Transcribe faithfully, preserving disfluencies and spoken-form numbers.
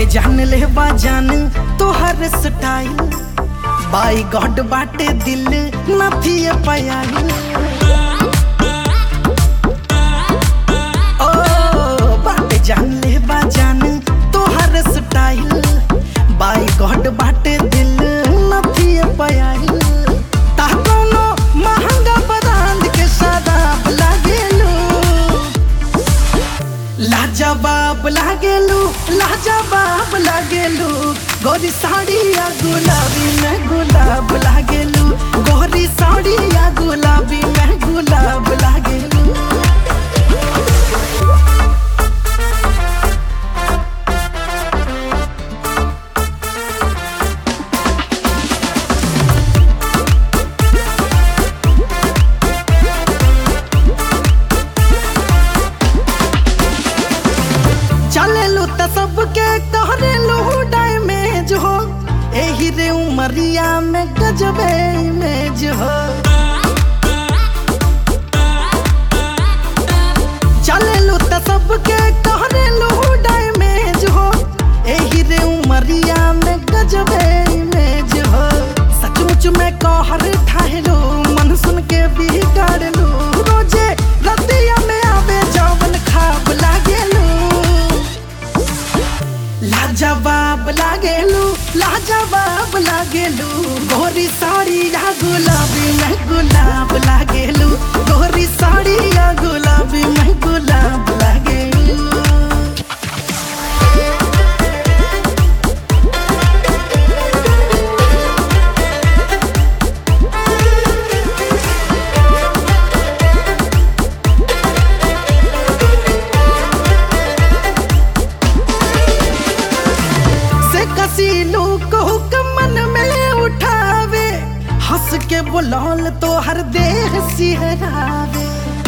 जान ले बा जान तोहर स्टाइल बाई गॉड बाटे दिल नथी पायल ओ बाटे जान ले बा जान तोहर स्टाइल बाई गॉड बाटे दिल नथी पायल ता कोनो महंगा ब्रांड के शराब लागेलू लाजवाब लागेलू लाजवाब लागेलू गोरी साड़ी या गुलाबी में गुलाब लागेलू गोरी साड़ी या गुलाबी में गुलाब लागेलू चलेलू त सबके कहरेलू डैमेज हो एही रे उमरिया में गजबे इमेज हो चलेलू त सबके कहरेलू डैमेज हो एही रे उमरिया में गजबे इमेज हो सचमुच में कहर ठाहलो मन सुन के बिगाड़लू रोजे रतिया में आवे जवन खाब लागेलू लाजवाब लागेलू लाजवाब लागेलू गोरी साड़ी या गुलाबी में गुलाब लागेलू गोरी साड़ी या गुलाबी में गुलाब लागेलू कसीलू को मन में उठावे हंस के बुलाल तो हर देह सिहरावे